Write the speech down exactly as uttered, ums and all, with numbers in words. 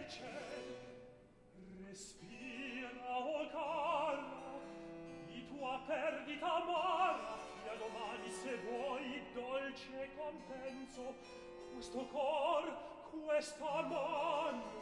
ciel. Respira, o cara, di tua perdita amara, e domani se vuoi dolce compenso, questo cor, questa mano